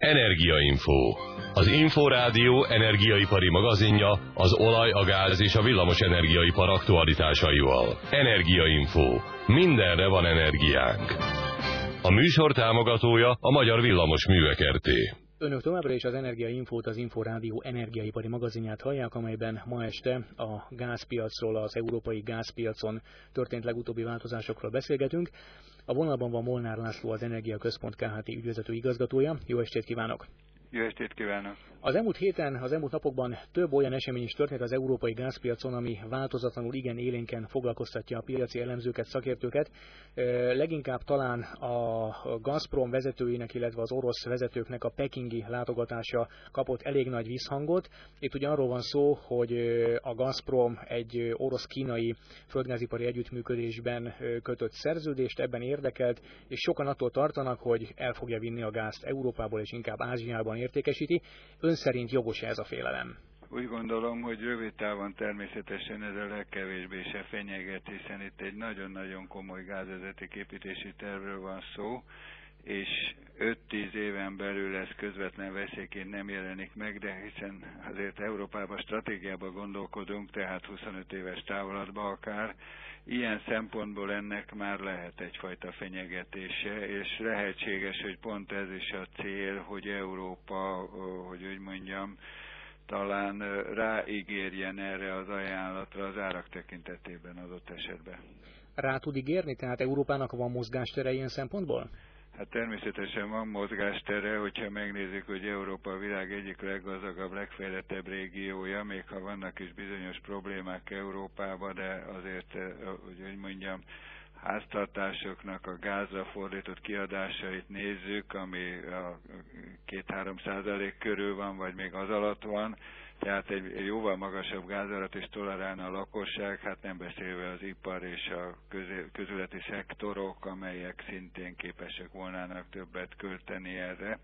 Energiainfo. Az Inforádió energiaipari magazinja az olaj, a gáz és a villamos energiaipar aktualitásaival. Energiainfo. Mindenre van energiánk. A műsor támogatója a Magyar Villamosművek Kft. Önök továbbra is az Energiainfót, az Inforádió energiaipari magazinját hallják, amelyben ma este a gázpiacról, az európai gázpiacon történt legutóbbi változásokról beszélgetünk. A vonalban van Molnár László, az Energia Központ Kft. Ügyvezető igazgatója. Jó estét kívánok! Jó estét kívánok! Az elmúlt héten, az elmúlt napokban több olyan esemény is történt az európai gázpiacon, ami változatlanul igen élénken foglalkoztatja a piaci elemzőket, szakértőket. Leginkább talán a Gazprom vezetőinek, illetve az orosz vezetőknek a pekingi látogatása kapott elég nagy visszhangot. Itt ugye arról van szó, hogy a Gazprom egy orosz-kínai földgázipari együttműködésben kötött szerződést, ebben érdekelt, és sokan attól tartanak, hogy el fogja vinni a gázt Európából és inkább Ázsiában értékesíti. Ön szerint jogos ez a félelem? Úgy gondolom, hogy rövid távon természetesen ez a legkevésbé se fenyeget, hiszen itt egy nagyon-nagyon komoly gázvezetéképítési tervről van szó, és 5-10 éven belül ez közvetlen veszélyként nem jelenik meg, de hiszen azért Európában stratégiában gondolkodunk, tehát 25 éves távolatban akár, ilyen szempontból ennek már lehet egyfajta fenyegetése, és lehetséges, hogy pont ez is a cél, hogy Európa, hogy úgy mondjam, talán ráígérjen erre az ajánlatra az árak tekintetében adott esetben. Rá tud ígérni? Tehát Európának van mozgástere ilyen szempontból? Hát természetesen van mozgástere, hogyha megnézzük, hogy Európa a világ egyik leggazdagabb, legfejlettebb régiója, még ha vannak is bizonyos problémák Európában, de azért, hogy úgy mondjam, háztartásoknak a gázra fordított kiadásait nézzük, ami a 2-3% körül van, vagy még az alatt van, tehát egy jóval magasabb gázárat is tolerálna a lakosság, hát nem beszélve az ipar és a közületi szektorok, amelyek szintén képesek volnának többet költeni erre.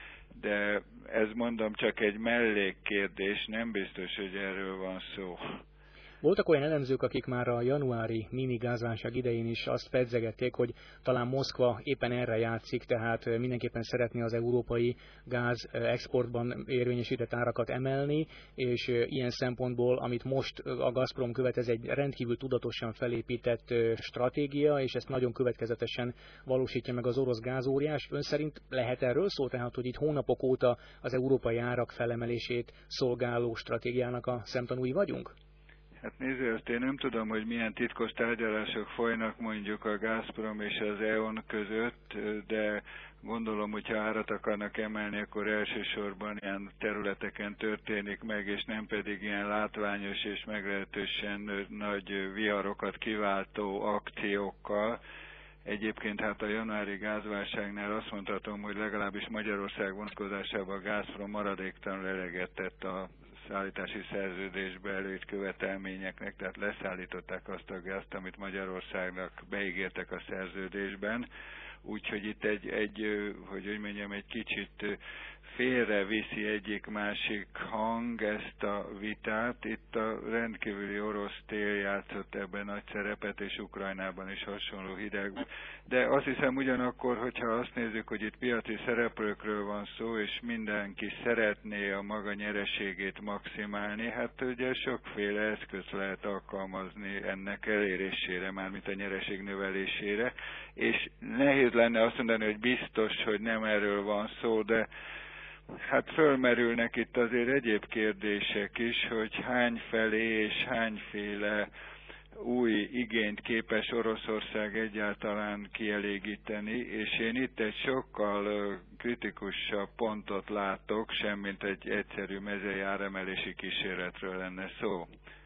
De ez mondom csak egy mellékkérdés, nem biztos, hogy erről van szó. Voltak olyan elemzők, akik már a januári mini gázválság idején is azt pedzegették, hogy talán Moszkva éppen erre játszik, tehát mindenképpen szeretné az európai gáz exportban érvényesített árakat emelni, és ilyen szempontból, amit most a Gazprom követ, ez egy rendkívül tudatosan felépített stratégia, és ezt nagyon következetesen valósítja meg az orosz gázóriás. Ön szerint lehet erről szó, tehát hogy itt hónapok óta az európai árak felemelését szolgáló stratégiának a szemtanúi vagyunk? Hát nézd, azt én nem tudom, hogy milyen titkos tárgyalások folynak mondjuk a Gazprom és az E.ON között, de gondolom, hogyha árat akarnak emelni, akkor elsősorban ilyen területeken történik meg, és nem pedig ilyen látványos és meglehetősen nagy viharokat kiváltó akciókkal. Egyébként hát a januári gázválságnál azt mondhatom, hogy legalábbis Magyarország vonatkozásában a Gazprom maradéktalanul eleget tett a szállítási szerződésbe előírt követelményeknek, tehát leszállították azt a gázt, amit Magyarországnak beígértek a szerződésben. Úgyhogy itt hogy úgy mondjam, egy kicsit félreviszi egyik-másik hang ezt a vitát. Itt a rendkívüli orosz tél játszott ebben nagy szerepet, és Ukrajnában is hasonló hideg. De azt hiszem ugyanakkor, hogyha azt nézzük, hogy itt piaci szereplőkről van szó, és mindenki szeretné a maga nyereségét maximálni, hát ugye sokféle eszközt lehet alkalmazni ennek elérésére, mármint a nyereség növelésére, és nehéz lenne azt mondani, hogy biztos, hogy nem erről van szó, de hát fölmerülnek itt azért egyéb kérdések is, hogy hányfelé és hányféle új igényt képes Oroszország egyáltalán kielégíteni, és én itt egy sokkal kritikusabb pontot látok, semmint egy egyszerű mezei áremelési kísérletről lenne szó.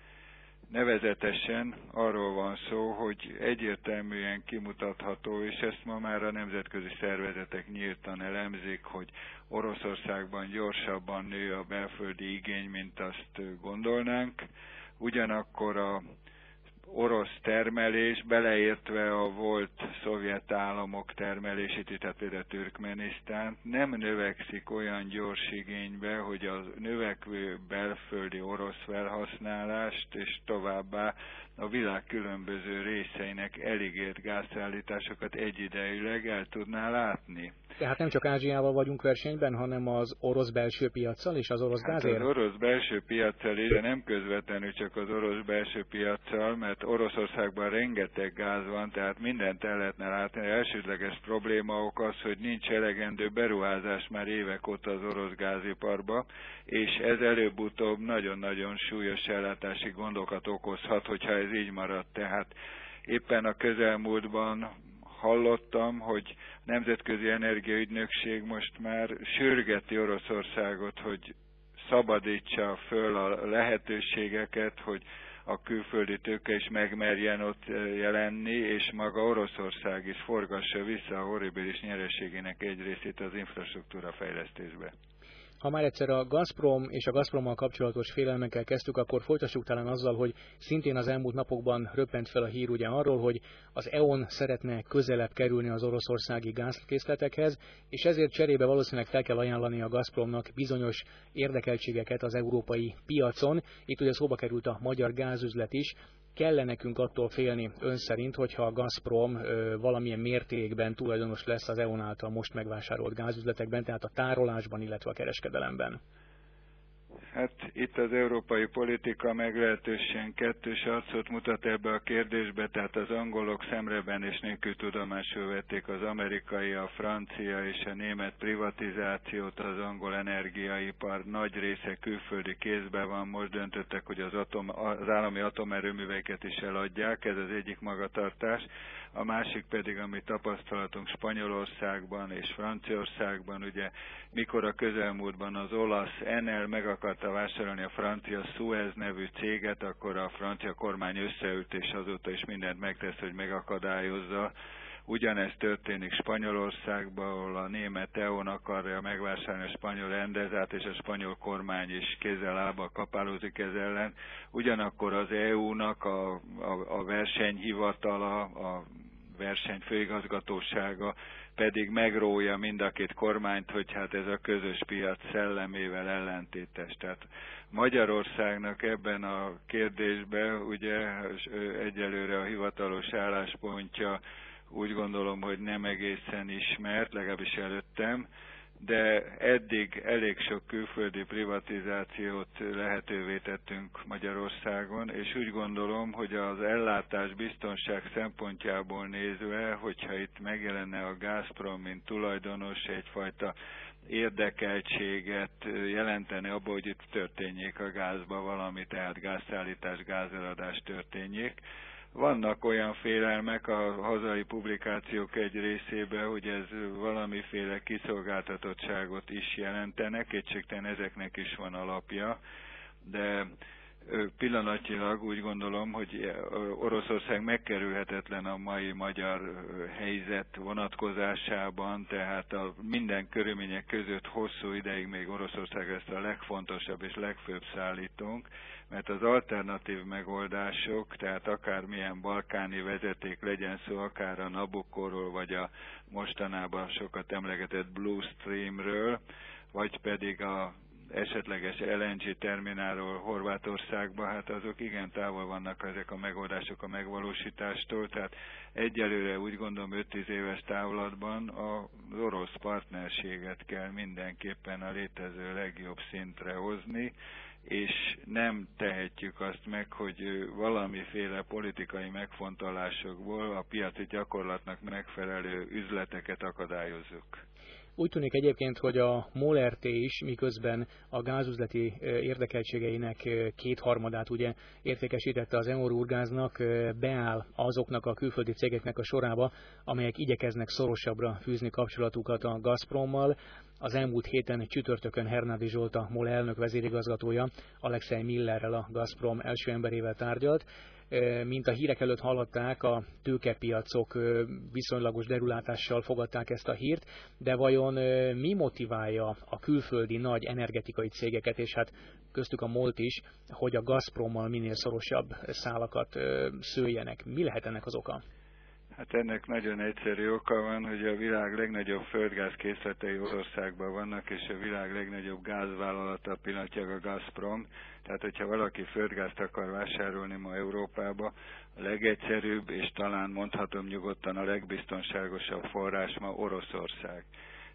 Nevezetesen arról van szó, hogy egyértelműen kimutatható, és ezt ma már a nemzetközi szervezetek nyíltan elemzik, hogy Oroszországban gyorsabban nő a belföldi igény, mint azt gondolnánk. Ugyanakkor a orosz termelés, beleértve a volt szovjet államok termelését, tehát például Türkmenisztán, nem növekszik olyan gyors igénybe, hogy a növekvő belföldi orosz felhasználást és továbbá a világ különböző részeinek elígért gázszállításokat egyidejűleg el tudná látni. Tehát nem csak Ázsiával vagyunk versenyben, hanem az orosz belső piaccal és az orosz gázért? Az orosz belső piaccal is, de nem közvetlenül csak az orosz belső piaccal, mert Oroszországban rengeteg gáz van, tehát mindent el lehetne látni. Elsődleges probléma ok az, hogy nincs elegendő beruházás már évek óta az orosz gáziparba, és ez előbb-utóbb nagyon-nagyon súlyos ellátási gondokat okozhat, hogyha ez így marad. Tehát éppen a közelmúltban hallottam, hogy a Nemzetközi Energiaügynökség most már sürgeti Oroszországot, hogy szabadítsa föl a lehetőségeket, hogy a külföldi tőke is megmerjen ott jelenni, és maga Oroszország is forgassa vissza a horribilis nyereségének egy részét az infrastruktúra fejlesztésbe. Ha már egyszer a Gazprom és a Gazprommal kapcsolatos félelmekkel kezdtük, akkor folytassuk talán azzal, hogy szintén az elmúlt napokban röppent fel a hír ugye arról, hogy az E.ON szeretne közelebb kerülni az oroszországi gázkészletekhez, és ezért cserébe valószínűleg fel kell ajánlani a Gazpromnak bizonyos érdekeltségeket az európai piacon. Itt ugye szóba került a magyar gázüzlet is. Kell nekünk attól félni ön szerint, hogyha a Gazprom valamilyen mértékben tulajdonos lesz az E.ON által most megvásárolt gázüzletekben, tehát a tárolásban, illetve a kereskedelemben? Hát itt az európai politika meglehetősen kettős arcot mutat ebbe a kérdésbe, tehát az angolok szemrebenés nélkül tudomásul vették az amerikai, a francia és a német privatizációt, az angol energiaipar nagy része külföldi kézben van, most döntöttek, hogy az állami atomerőműveket is eladják, ez az egyik magatartás. A másik pedig, amit tapasztalatunk Spanyolországban és Franciaországban, ugye mikor a közelmúltban az olasz Enel meg akarta vásárolni a francia Suez nevű céget, akkor a francia kormány összeült és azóta is mindent megtesz, hogy megakadályozza. Ugyanezt történik Spanyolországban, ahol a német E.ON akarja megvásárolni a spanyol Endesát, és a spanyol kormány is kézzel-lábbal kapálózik ez ellen. Ugyanakkor az EU-nak a versenyhivatala, a versenyfőigazgatósága pedig megrója mind a két kormányt, hogy hát ez a közös piac szellemével ellentétes. Tehát Magyarországnak ebben a kérdésben ugye egyelőre a hivatalos álláspontja úgy gondolom, hogy nem egészen ismert, legalábbis előttem, de eddig elég sok külföldi privatizációt lehetővé tettünk Magyarországon, és úgy gondolom, hogy az ellátás biztonság szempontjából nézve, hogyha itt megjelenne a Gazprom, mint tulajdonos, egyfajta érdekeltséget jelenteni abban, hogy itt történjék a gázba valami, tehát gázszállítás, gázeladás történjék. Vannak olyan félelmek a hazai publikációk egy részében, hogy ez valamiféle kiszolgáltatottságot is jelentenek, kétségtelen ezeknek is van alapja, de pillanatnyilag úgy gondolom, hogy Oroszország megkerülhetetlen a mai magyar helyzet vonatkozásában, tehát a minden körülmények között hosszú ideig még Oroszország ezt a legfontosabb és legfőbb szállítónk, mert az alternatív megoldások, tehát akármilyen balkáni vezeték legyen szó, akár a Nabucco-ról, vagy a mostanában sokat emlegetett Blue Streamről, vagy pedig a esetleges LNG terminálról Horvátországba, hát azok igen távol vannak ezek a megoldások a megvalósítástól, tehát egyelőre úgy gondolom 5-10 éves távlatban az orosz partnerséget kell mindenképpen a létező legjobb szintre hozni, és nem tehetjük azt meg, hogy valamiféle politikai megfontolásokból a piaci gyakorlatnak megfelelő üzleteket akadályozzuk. Úgy tűnik egyébként, hogy a MOL RT is, miközben a gázüzleti érdekeltségeinek kétharmadát ugye értékesítette az Eurogáznak, beáll azoknak a külföldi cégeknek a sorába, amelyek igyekeznek szorosabbra fűzni kapcsolatukat a Gazprommal. Az elmúlt héten csütörtökön Hernádi Zsolt, a MOL elnök vezérigazgatója Alexej Millerrel, a Gazprom első emberével tárgyalt. Mint a hírek előtt hallották, a tőkepiacok viszonylagos derülátással fogadták ezt a hírt, de vajon mi motiválja a külföldi nagy energetikai cégeket, és hát köztük a MOL-t is, hogy a Gazprommal minél szorosabb szálakat szőjenek? Mi lehet ennek az oka? Hát ennek nagyon egyszerű oka van, hogy a világ legnagyobb földgázkészletei Oroszországban vannak, és a világ legnagyobb gázvállalata pillanatnyilag a Gazprom. Tehát, hogyha valaki földgázt akar vásárolni ma Európába, a legegyszerűbb, és talán mondhatom nyugodtan a legbiztonságosabb forrás ma Oroszország.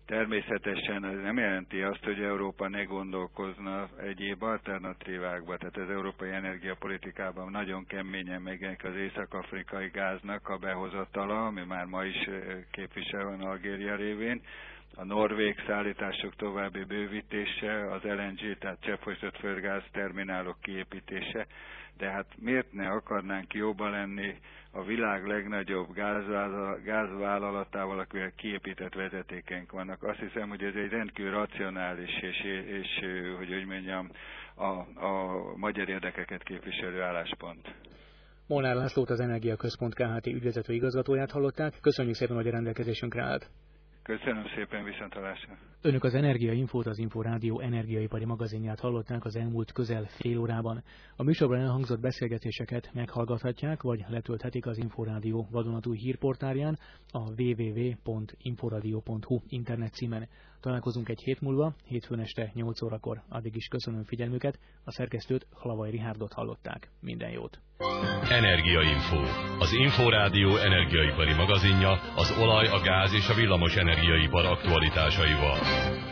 Természetesen ez nem jelenti azt, hogy Európa ne gondolkozna egyéb alternatívákba, tehát az európai energiapolitikában nagyon keményen megjelenik az észak-afrikai gáznak a behozatala, ami már ma is képvisel van Algéria révén, a norvég szállítások további bővítése, az LNG, tehát cseppfolytott földgáz terminálok kiépítése, de hát miért ne akarnánk jobban lenni a világ legnagyobb gázvállalatával, akivel kiépített vezetékenk vannak. Azt hiszem, hogy ez egy rendkívül racionális és hogy úgy mondjam, a magyar érdekeket képviselő álláspont. Molnár Lászlót, az Energia Központ Kft. Ügyvezető igazgatóját hallották. Köszönjük szépen, hogy a rendelkezésünkre állt. Köszönöm szépen, viszontlátásra. Önök az Energia Infót, az Inforádió energiaipari magazinját hallották az elmúlt közel fél órában. A műsorban elhangzott beszélgetéseket meghallgathatják, vagy letölthetik az Inforádió vadonatúj hírportálján, a www.inforadio.hu internet címen. Találkozunk egy hét múlva, hétfőn este 8 órakor. Addig is köszönöm figyelmüket, a szerkesztőt, Hlavai Rihárdot hallották. Minden jót! Energiainfo. Az Inforádió energiaipari magazinja az olaj, a gáz és a villamos energiaipar aktualitásaival.